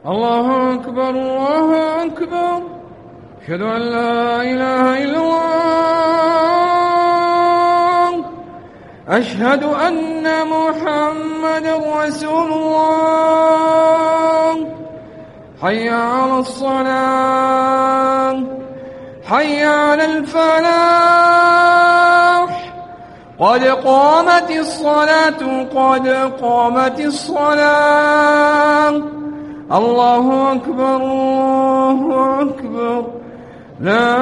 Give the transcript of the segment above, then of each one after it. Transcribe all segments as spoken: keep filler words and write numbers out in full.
الله أكبر الله أكبر. أشهد أن لا إله إلا الله. أشهد أن محمدا رسول الله. حي على الصلاة، حي على الفلاح، قد قامت الصلاة قد قامت الصلاة. الله أكبر الله أكبر. لا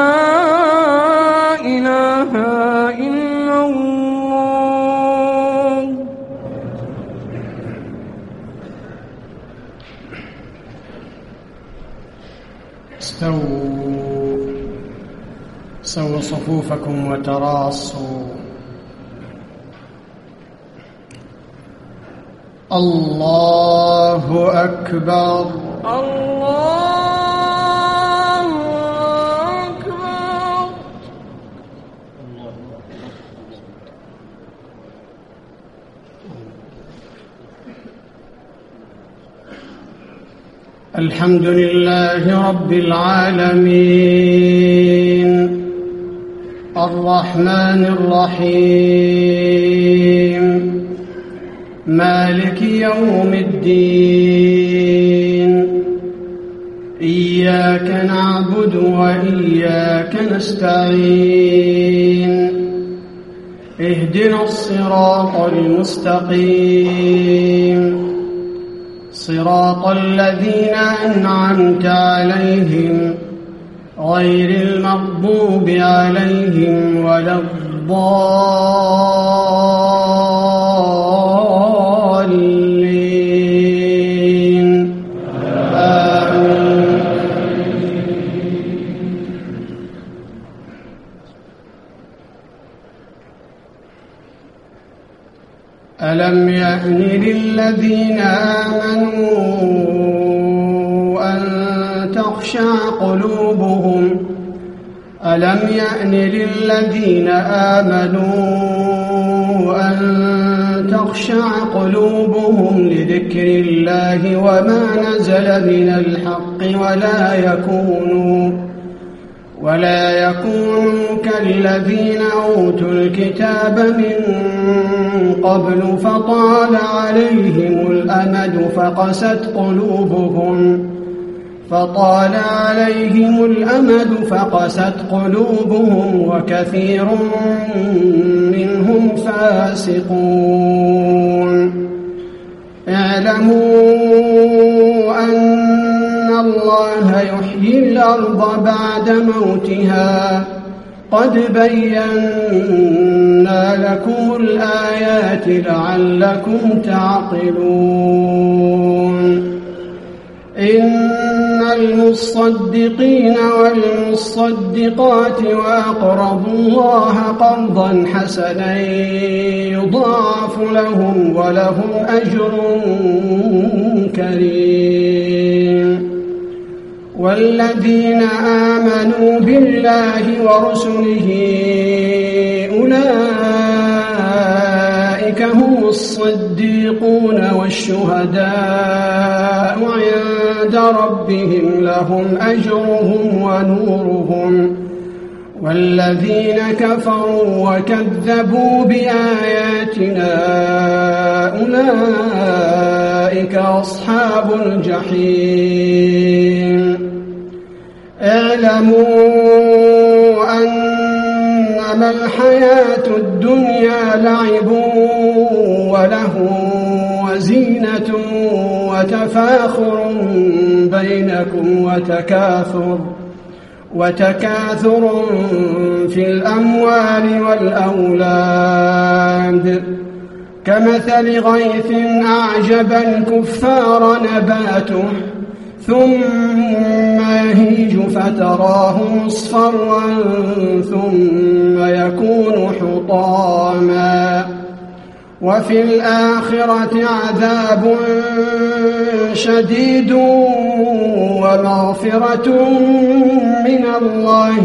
إله إلا الله. استووا سووا صفوفكم وتراصوا. الله أكبر الله أكبر. الحمد لله رب العالمين الرحمن الرحيم مالك يوم الدين. إياك نعبد وإياك نستعين. اهدنا الصراط المستقيم صراط الذين أنعمت عليهم غير المغضوب عليهم ولا الضالين. آمين. ألم يأن للذين آمنوا أن تخشع قلوبهم ألم يأن للذين آمنوا أن تخشع قلوبهم لذكر الله وما نزل من الحق ولا يكونوا ولا يكونوا كالذين أوتوا الكتاب من قبل فطال عليهم الأمد فقست قلوبهم فطال عليهم الأمد فقست قلوبهم وكثير منهم فاسقون. اعلموا أن الله يحيي الأرض بعد موتها قد بينا لكم الآيات لعلكم تعقلون. إن المصدقين والمصدقات وأقرضوا الله قرضا حسنا يضاعف لهم ولهم أجر كريم. والذين آمنوا بالله ورسله أولئك هم الصديقون والشهداء عند ربهم لهم أجرهم ونورهم. والذين كفروا وكذبوا بآياتنا أولئك أصحاب الجحيم. اعلموا أنما الحياة الدنيا لعب وله وزينة وتفاخر بينكم وتكاثر وتكاثر في الأموال والأولاد كمثل غيث أعجب الكفار نباته ثم يهيج فتراه مصفرا ثم يكون حطاما وفي الآخرة عذاب شديد ومغفرة من الله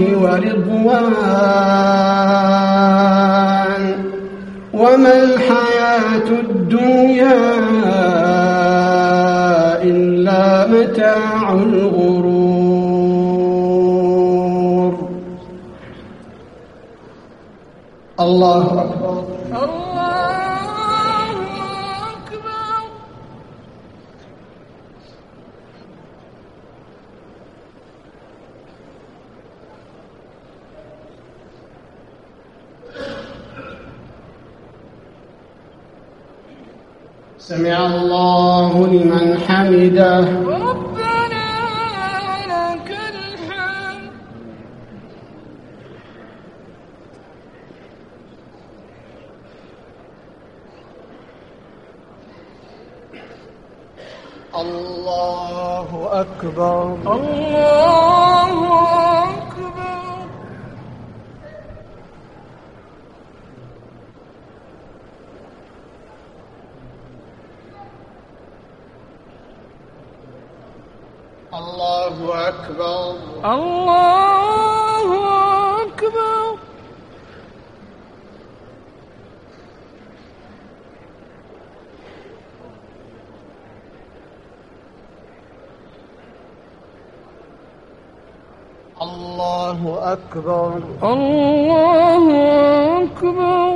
ورضوان وما الحياة الدنيا إلا متاع الغرور. الله أكبر. الله أكبر. سمع الله لمن حمده. ربنا لك الحمد. الله أكبر. الله أكبر. الله أكبر. الله أكبر. الله أكبر. الله أكبر.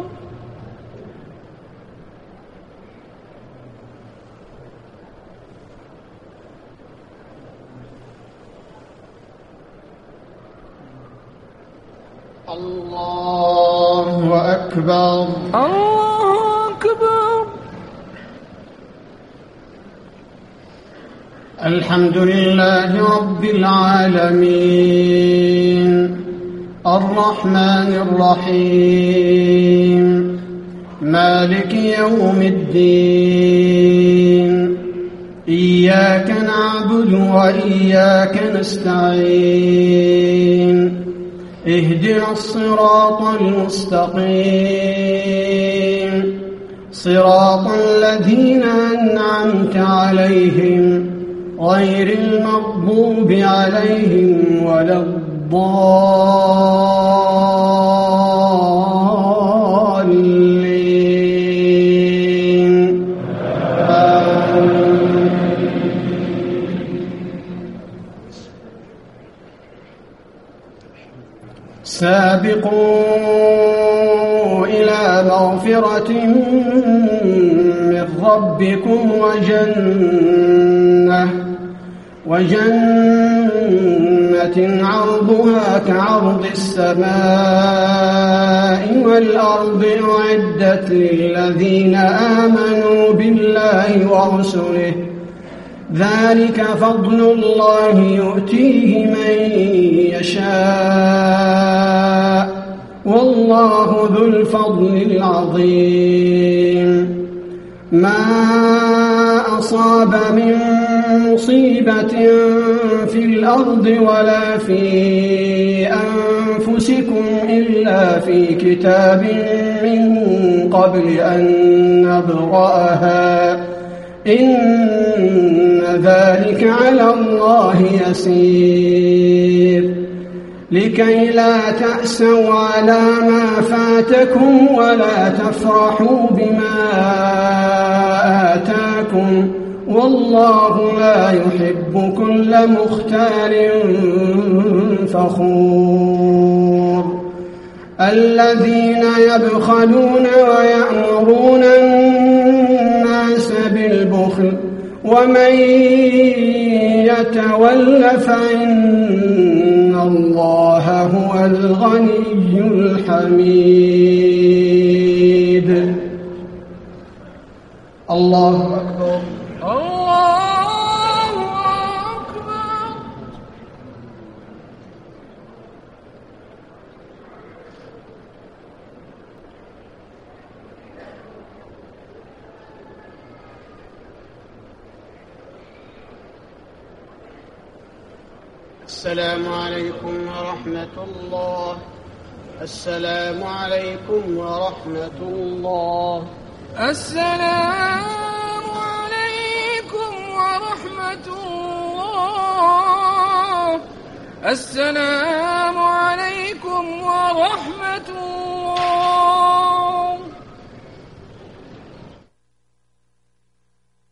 الله أكبر. الله أكبر. الحمد لله رب العالمين الرحمن الرحيم مالك يوم الدين إياك نعبد وإياك نستعين اهدنا الصراط المستقيم صراط الذين أنعمت عليهم غير المغضوب عليهم ولا الضالين. آمين. سابقوا إلى مغفرة من ربكم وجنة وجنة عرضها كعرض السماء والأرض أعدت للذين آمنوا بالله ورسله ذلك فضل الله يؤتيه من يشاء والله ذو الفضل العظيم. ما أصاب من مصيبة في الأرض ولا في أنفسكم إلا في كتاب من قبل أن نبرأها إن ذلك على الله يسير. لكي لا تأسوا على ما فاتكم ولا تفرحوا بما آتاكم والله لا يحب كل مختال فخور. الذين يبخلون ويأمرون الناس بالبخل ومن يتول فإن الله هو الغني الحميد. الله أكبر. الله أكبر. السلام عليكم ورحمة الله. السلام عليكم ورحمة الله. السلام عليكم ورحمة الله. السلام عليكم ورحمة الله.